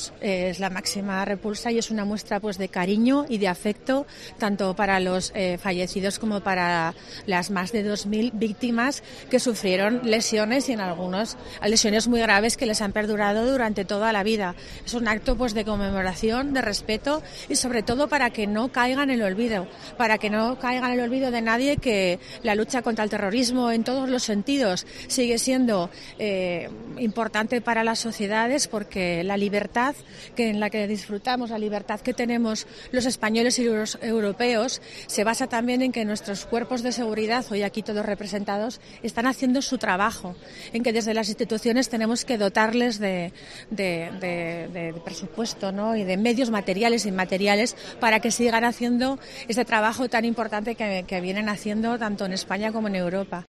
todos es la máxima repulsa y es una muestra pues de cariño y de afecto tanto para los fallecidos como para las más de 2.000 víctimas que sufrieron lesiones y en algunos lesiones muy graves que les han perdurado durante toda la vida. Es un acto pues de conmemoración, de respeto y sobre todo para que no caigan en el olvido, de nadie, que la lucha contra el terrorismo en todos los sentidos sigue siendo importante para las sociedades, porque la libertad en la que disfrutamos, la libertad que tenemos los españoles y los europeos, se basa también en que nuestros cuerpos de seguridad, hoy aquí todos representados, están haciendo su trabajo, en que desde las instituciones tenemos que dotarles de presupuesto, ¿no?, y de medios materiales e inmateriales para que sigan haciendo este trabajo tan importante que vienen haciendo tanto en España como en Europa.